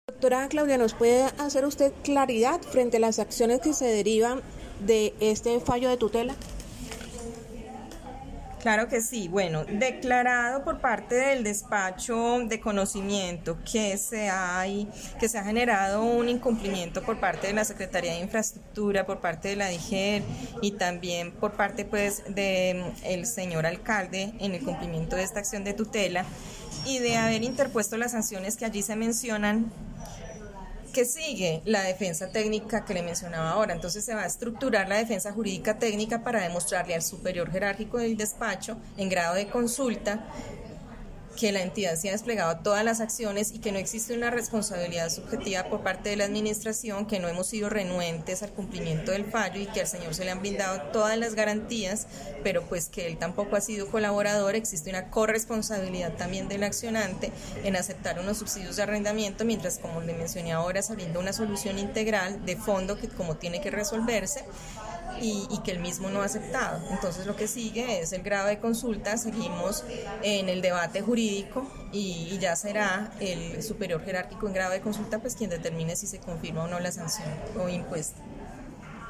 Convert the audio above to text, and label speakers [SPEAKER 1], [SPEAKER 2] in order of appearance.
[SPEAKER 1] Doctora Claudia, ¿nos puede hacer usted claridad frente a las acciones que se derivan de este fallo de tutela?
[SPEAKER 2] Claro que sí. Bueno, declarado por parte del despacho de conocimiento que se ha generado un incumplimiento por parte de la Secretaría de Infraestructura, por parte de la DIGER y también por parte pues de el señor alcalde en el cumplimiento de esta acción de tutela y de haber interpuesto las sanciones que allí se mencionan, que sigue la defensa técnica que le mencionaba ahora. Entonces se va a estructurar la defensa jurídica técnica para demostrarle al superior jerárquico del despacho en grado de consulta que la entidad se ha desplegado todas las acciones y que no existe una responsabilidad subjetiva por parte de la administración, que no hemos sido renuentes al cumplimiento del fallo y que al señor se le han brindado todas las garantías, pero pues que él tampoco ha sido colaborador. Existe una corresponsabilidad también del accionante en aceptar unos subsidios de arrendamiento, mientras, como le mencioné ahora, se brinda una solución integral de fondo que como tiene que resolverse y que el mismo no ha aceptado. Entonces lo que sigue es el grado de consulta, seguimos en el debate jurídico y ya será el superior jerárquico en grado de consulta pues quien determine si se confirma o no la sanción o impuesta.